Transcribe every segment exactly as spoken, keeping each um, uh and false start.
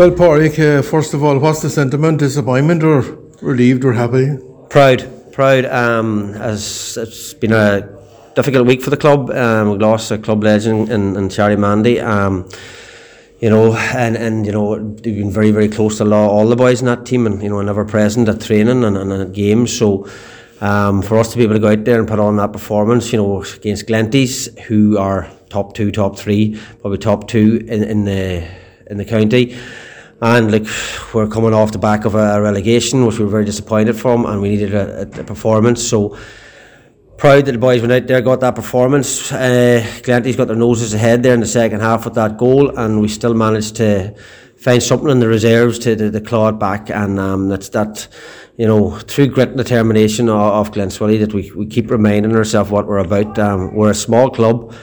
Well, Pádraig, uh, first of all, what's the sentiment? Disappointment or relieved or happy? Proud, proud. Um, as it's been a difficult week for the club. Um, we lost a club legend in, in Charlie Mandy. Um, you know, and, and you know, they've been very, very close to all, all the boys in that team, and you know, never present at training and, and at games. So, um, for us to be able to go out there and put on that performance, you know, against Glenties, who are top two, top three, probably top two in, in the in the county. And like, we're coming off the back of a relegation, which we were very disappointed from, and we needed a, a, a performance. So proud that the boys went out there, got that performance. Uh, Glenties got their noses ahead there in the second half with that goal, and we still managed to find something in the reserves to, to, to claw it back. And um, that's that, you know, through grit and determination of, of Glenswilly, that we, we keep reminding ourselves what we're about. Um, we're a small club.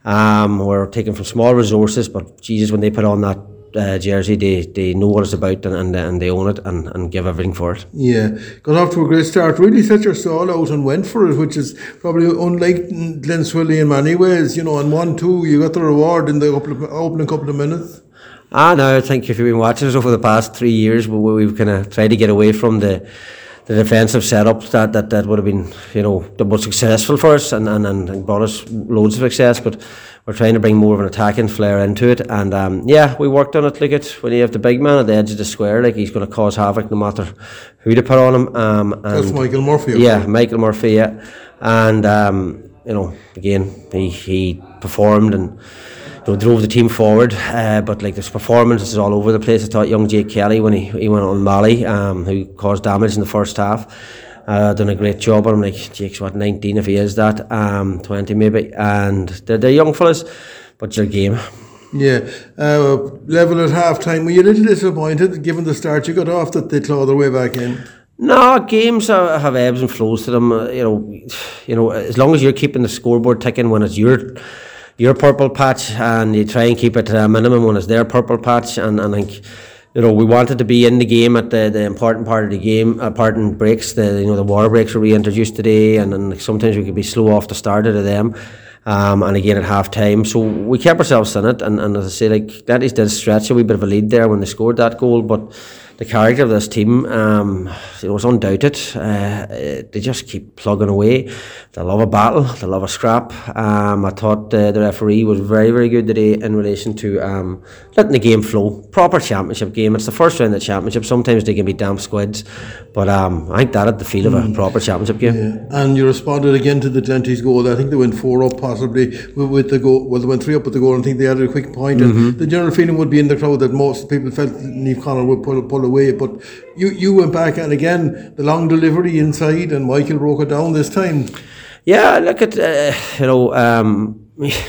Um, we're taking from small resources, but Jesus, when they put on that Uh, jersey, they, they know what it's about, and, and and they own it and, and give everything for it. Yeah, got off to a great start, really set your stall out and went for it, which is probably unlike Glenswilly in many ways, you know, and one two you got the reward in the opening couple of minutes. Ah, no, I think if you've been watching us over the past three years, we've kind of tried to get away from the the defensive setup that, that, that would have been, you know, the most successful for us and, and, and brought us loads of success, but we're trying to bring more of an attacking flair into it. And um, yeah, we worked on it. Like it when you have the big man at the edge of the square, like he's going to cause havoc no matter who they put on him. Um, and That's Michael Murphy. Yeah, Michael Murphy. Yeah, and um, you know, again, he he performed and you know, drove the team forward. Uh, but like this performance is all over the place. I thought young Jake Kelly when he he went on Mali, um, who caused damage in the first half. Uh, done a great job on him. Like Jake's what nineteen if he is that, um, twenty maybe, and they're, they're young fellas, but your game. Yeah, uh, level at half time. Were you a little disappointed given the start you got off that they clawed their way back in? No, games have, have ebbs and flows to them. Uh, you know, you know, as long as you're keeping the scoreboard ticking when it's your your purple patch, and you try and keep it to a minimum when it's their purple patch, and and I think. You know, we wanted to be in the game at the, the important part of the game, important breaks. The you know the water breaks were reintroduced today, and, and sometimes we could be slow off the start of them, um, and again at half time. So we kept ourselves in it, and, and as I say, like Glenties did stretch a wee bit of a lead there when they scored that goal, but the character of this team, um, it was undoubted. Uh, they just keep plugging away. They love a battle. They love a scrap. Um, I thought uh, the referee was very, very good today in relation to um, letting the game flow. Proper championship game. It's the first round of the championship. Sometimes they can be damp squids, but um, I think that had the feel of a proper championship game. Yeah. And you responded again to the Glenties goal. I think they went four up possibly with, with the goal. Well, they went three up with the goal, and I think they added a quick point. Mm-hmm. And the general feeling would be in the crowd that most people felt Niamh Conaill would pull, pull away, but you, you went back, and again the long delivery inside, and Michael broke it down this time. Yeah, look at uh, you know um,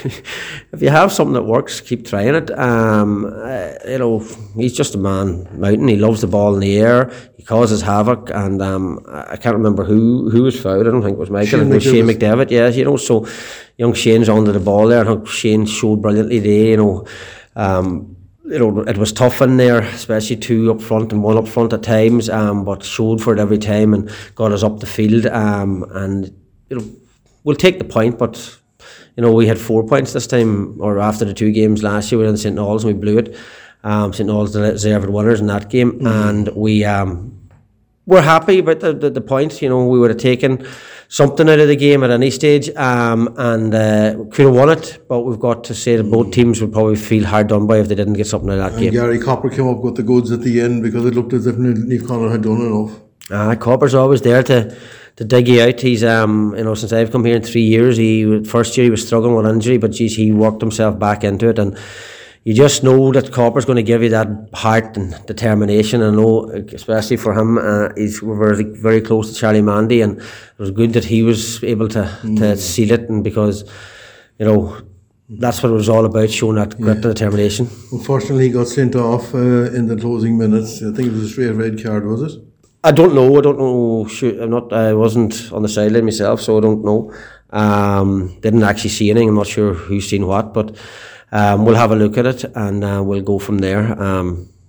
if you have something that works, keep trying it. Um, uh, you know, he's just a man mountain. He loves the ball in the air. He causes havoc, and um, I can't remember who who was fouled. I don't think it was Michael. Shane it was McDavid. Shane McDavid. Yeah, you know, so young Shane's onto the ball there. I think Shane showed brilliantly today. You know. Um, You know, it was tough in there, especially two up front and one up front at times, um, but showed for it every time and got us up the field. Um, and, you know, we'll take the point, but, you know, we had four points this time, or after the two games last year. We were in Saint Noel's and we blew it. Um, Saint Noel's deserved winners in that game. Mm-hmm. And we, um, we're happy about the, the, the points. You know, we would have taken something out of the game at any stage, um, and uh, could have won it, but we've got to say that both teams would probably feel hard done by if they didn't get something out of that and game. Gary Copper came up with the goods at the end because it looked as if Niamh Conaill had done enough. Uh, Copper's always there to, to dig you out. He's, um, you know, since I've come here in three years, he first year he was struggling with injury, but geez, he worked himself back into it, and you just know that Copper's going to give you that heart and determination. I know, especially for him, uh, he's very, very close to Charlie Mandy, and it was good that he was able to, mm. to seal it, and because, you know, that's what it was all about, showing that grit yeah. and determination. Unfortunately, he got sent off uh, in the closing minutes. I think it was a straight red card, was it? I don't know. I don't know. Shoot, I'm not. I wasn't on the sideline myself, so I don't know. Um, didn't actually see anything. I'm not sure who's seen what, but. Um, we'll have a look at it, and uh, we'll go from there. Um,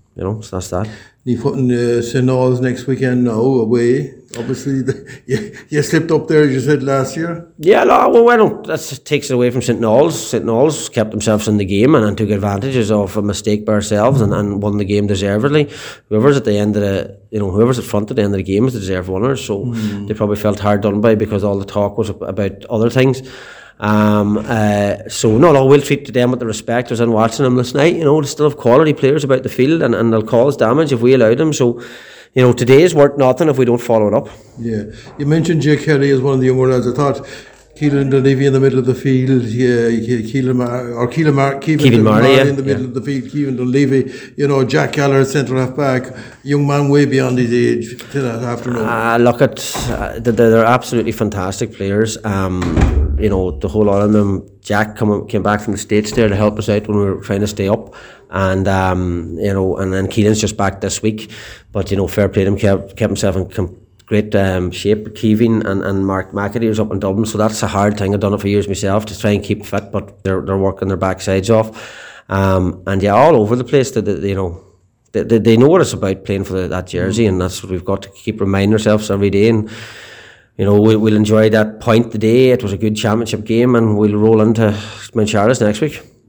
you know, so that's that. You're putting uh, Saint Noel's next weekend now away. Obviously, the, you, you slipped up there, as you said last year. Yeah, no, well, I don't, that takes it away from Saint Noel's. Saint Noel's kept themselves in the game and, and took advantages of a mistake by ourselves and, and won the game deservedly. Whoever's at the end of the, you know, whoever's at front at the end of the game is the deserved winner. So mm. they probably felt hard done by because all the talk was about other things. Um, uh, so no, no, we'll treat them with the respect. I was in watching them last night. You know, they still have quality players about the field, and, and they'll cause damage if we allow them. So, you know, today is worth nothing if we don't follow it up. Yeah, you mentioned Jay Kelly as one of the younger lads. I thought Keelan Dunleavy in the middle of the field, yeah, Keelan Mar- or Keelan Mar- Keelan Marley yeah. in the middle yeah. of the field, Keelan Dunleavy, you know, Jack Gallagher centre half back, young man way beyond his age to that afternoon. Uh, look at uh, they're absolutely fantastic players. Um, you know, the whole lot of them. Jack come, came back from the States there to help us out when we were trying to stay up, and um, you know, and then Keelan's just back this week. But you know, fair play to him, kept, kept himself in com- great um, shape. Keevin and, and Mark McAtee was up in Dublin, so that's a hard thing. I've done it for years myself to try and keep fit, but they're they're working their backsides off, um, and yeah, all over the place. That you know, they, they they know what it's about playing for the, that jersey, and that's what we've got to keep reminding ourselves every day. And you know, we'll, we'll enjoy that point today. It was a good championship game, and we'll roll into Mount Charles next week.